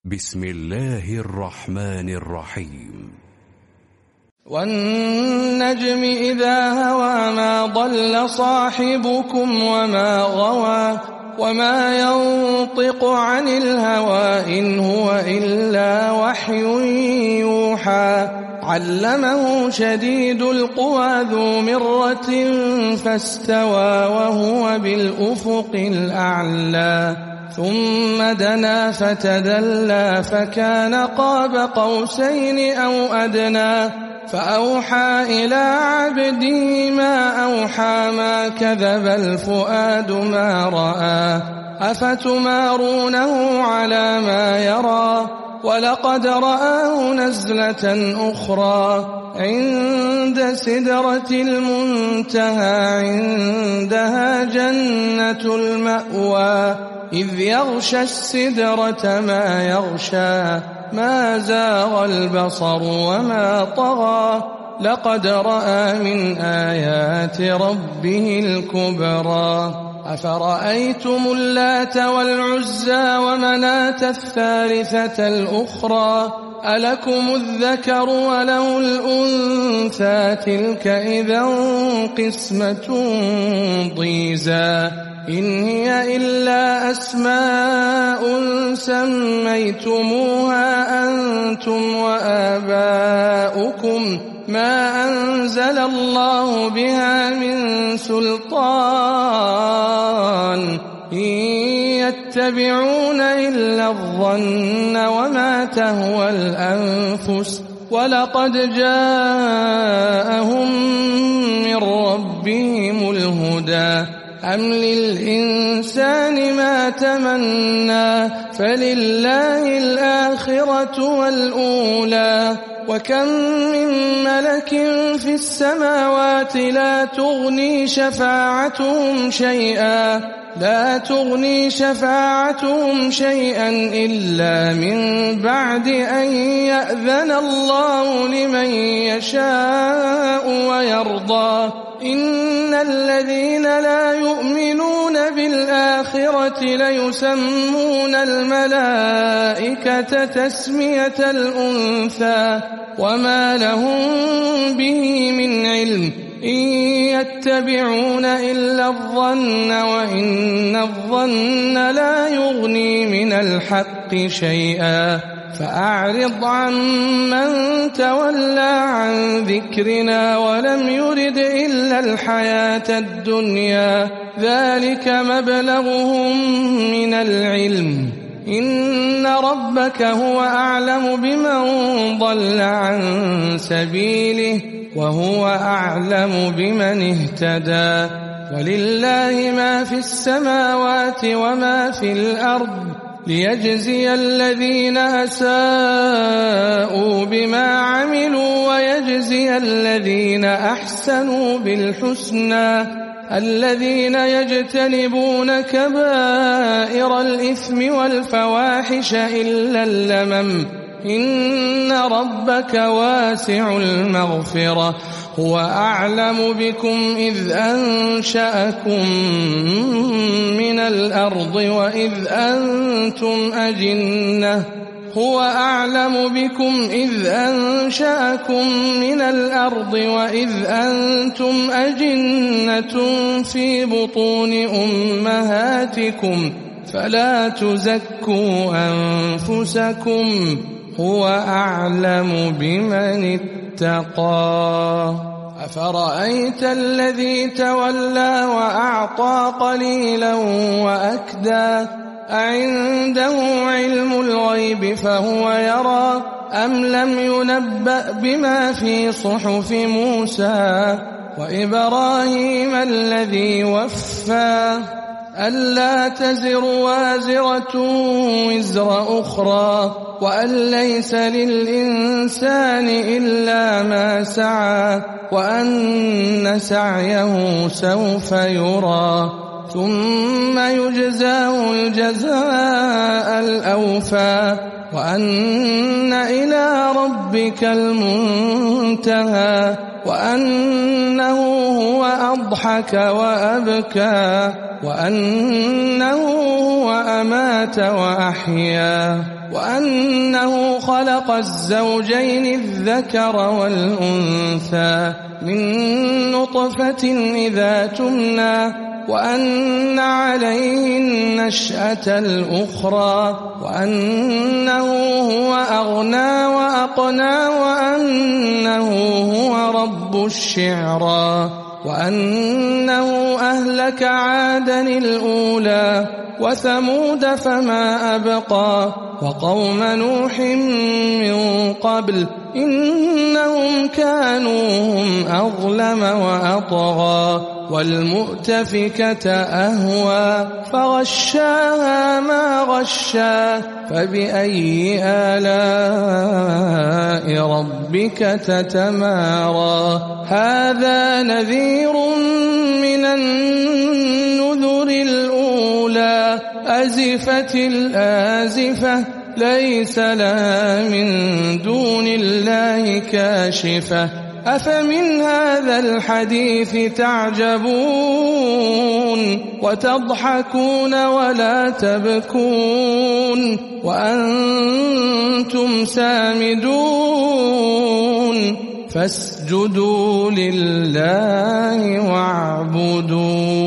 بسم الله الرحمن الرحيم. والنجم إذا هوى ما ضل صاحبكم وما غوى وما ينطق عن الهوى إن هو إلا وحي يوحى علمه شديد القوى ذو مرة فاستوى وهو بالأفق الأعلى ثم دنا فتدلى فكان قاب قوسين أو أدنى فأوحى إلى عبده ما أوحى ما كذب الفؤاد ما رأى أفتمارونه على ما يرى ولقد رآه نزلة أخرى عند سدرة المنتهى عندها جنة المأوى إذ يغشى السدرة ما يغشى ما زاغ البصر وما طغى لقد رأى من آيات ربه الكبرى أفرأيتم اللات والعزى ومناة الثالثة الأخرى ألكم الذكر وله الأنثى تلك إذا قسمة ضيزى إن هي إلا أسماء سميتموها أنتم وآباؤكم ما أنزل الله بها من سلطان إن يتبعون إلا الظن وما تهوى الأنفس ولقد جاءهم من ربهم الهدى أم للإنسان ما تمنى فلله الآخرة والأولى وكم من ملك في السماوات لا تغني شفاعتهم شيئا إلا من بعد أن يأذن الله لمن يشاء ويرضى إن الذين لا يؤمنون بالآخرة ليسمون الملائكة تسمية الأنثى وما لهم به من علم إن يتبعون إلا الظن وإن الظن لا يغني من الحق شيئا فأعرض عن من تولى عن ذكرنا ولم يرد إلا الحياة الدنيا ذلك مبلغهم من العلم إن ربك هو أعلم بمن ضل عن سبيله وهو أعلم بمن اهتدى ولله ما في السماوات وما في الأرض ليجزي الذين أساءوا بما عملوا ويجزي الذين أحسنوا بالحسنى الذين يجتنبون كبائر الإثم والفواحش إلا اللمم إن ربك واسع المغفرة هو أعلم بكم إذ أنشأكم من الأرض وإذ أنتم أجنة هو أعلم بكم إذ أنشأكم من الأرض وإذ أنتم أجنة في بطون أمهاتكم فلا تزكوا أنفسكم هو أعلم بمن اتقى أفرأيت الذي تولى وأعطى قليلا وأكدى أعنده علم الغيب فهو يرى أم لم ينبأ بما في صحف موسى وإبراهيم الذي وفى ألا تزر وازرة وزر أخرى وأن ليس للإنسان إلا ما سعى وأن سعيه سوف يرى ثم يجزاه الجزاء الأوفى وأن إلى ربك المنتهى وأنه هو أضحك وأبكى وأنه هو أمات وأحيا وأنه خلق الزوجين الذكر والأنثى من نطفة إذا تمنى وأن عليه النشأة الأخرى وأنه هو أغنى وأقنى وأنه هو رب الشعرى وأنه أهلك عادا الأولى وثمود فما أبقى وقوم نوح من قبل إنهم كانوا هم أظلم وأطغى والمؤتفكة أهوى فغشاها ما غشا فبأي آلاء ربك تتمارى هذا نذير من النذر الأولى أزفت الآزفة ليس لها من دون الله كاشفة أفمن هذا الحديث تعجبون وتضحكون ولا تبكون وأنتم سامدون فاسجدوا لله واعبدوا